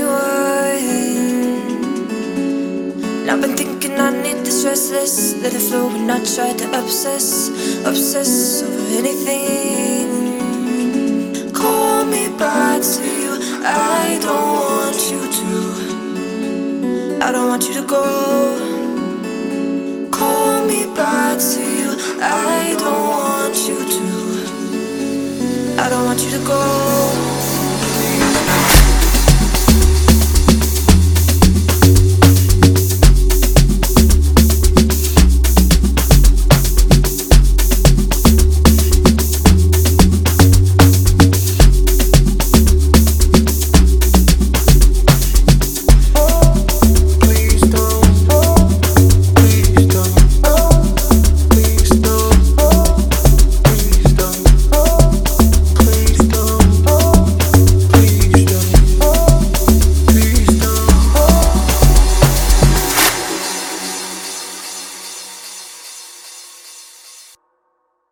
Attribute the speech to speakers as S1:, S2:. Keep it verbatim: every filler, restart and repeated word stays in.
S1: rewind. And I've been thinking I need this restless, let it flow and I try to obsess, obsess over anything. Call me back to you, I don't want you to, I don't want you to go. Call me back to you, I don't want you to, I don't want you to go.